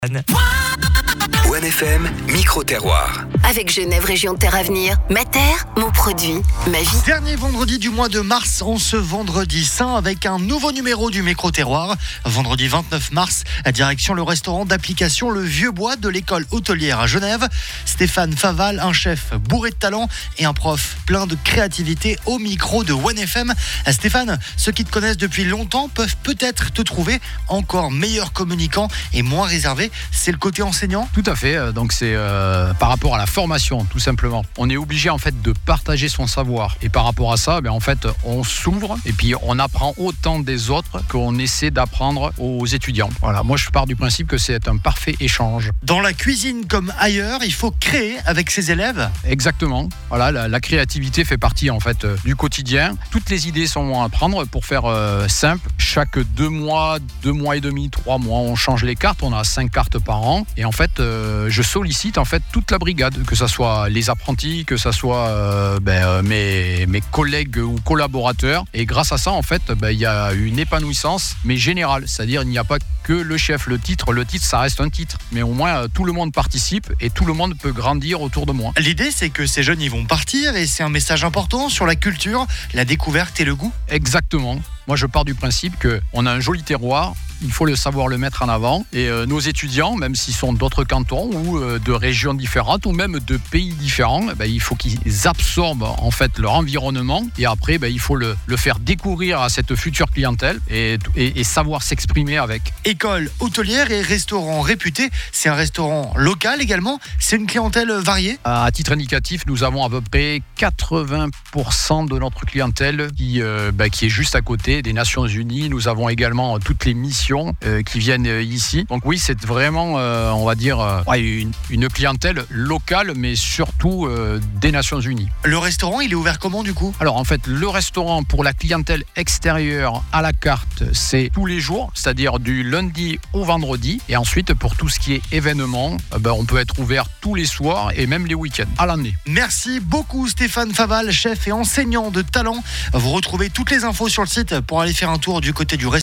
OneFM, micro-terroir. Avec Genève Région Terre Avenir, ma terre, mon produit, ma vie. Dernier vendredi du mois de mars, en ce vendredi saint, avec un nouveau numéro du micro-terroir. Vendredi 29 mars, direction le restaurant d'application Le Vieux Bois de l'école hôtelière à Genève. Stéphane Faval, un chef bourré de talent et un prof plein de créativité au micro de OneFM. Stéphane, ceux qui te connaissent depuis longtemps peuvent peut-être te trouver encore meilleur communicant et moins réservé. C'est le côté enseignant ? Tout à fait, donc c'est par rapport à la formation tout simplement. On est obligé en fait de partager son savoir et par rapport à ça, en fait on s'ouvre et puis on apprend autant des autres qu'on essaie d'apprendre aux étudiants. Voilà, moi je pars du principe que c'est un parfait échange. Dans la cuisine comme ailleurs, il faut créer avec ses élèves. Exactement, voilà, la créativité fait partie en fait du quotidien. Toutes les idées sont à prendre pour faire simple. Chaque 2 mois et demi, 3 mois, on change les cartes, on a 5 cartes par an et en fait je sollicite en fait toute la brigade, que ce soit les apprentis, que ce soit mes collègues ou collaborateurs, et grâce à ça en fait il y a une épanouissance mais générale, c'est-à-dire il n'y a pas que le chef, le titre ça reste un titre, mais au moins tout le monde participe et tout le monde peut grandir autour de moi. L'idée c'est que ces jeunes ils vont partir et c'est un message important sur la culture, la découverte et le goût. Exactement. Moi, je pars du principe qu'on a un joli terroir, il faut savoir le mettre en avant. Et nos étudiants, même s'ils sont d'autres cantons ou de régions différentes ou même de pays différents, il faut qu'ils absorbent en fait leur environnement. Et après, il faut le faire découvrir à cette future clientèle et savoir s'exprimer avec. École hôtelière et restaurant réputé, c'est un restaurant local également. C'est une clientèle variée. À titre indicatif, nous avons à peu près 80% de notre clientèle qui est juste à côté des Nations Unies. Nous avons également toutes les missions qui viennent ici. Donc oui, c'est vraiment, on va dire, une clientèle locale, mais surtout des Nations Unies. Le restaurant, il est ouvert comment du coup ? Alors en fait, le restaurant pour la clientèle extérieure à la carte, c'est tous les jours, c'est-à-dire du lundi au vendredi. Et ensuite, pour tout ce qui est événement, on peut être ouvert tous les soirs et même les week-ends à l'année. Merci beaucoup Stéphane Faval, chef et enseignant de talent. Vous retrouvez toutes les infos sur le site pour aller faire un tour du côté du restaurant.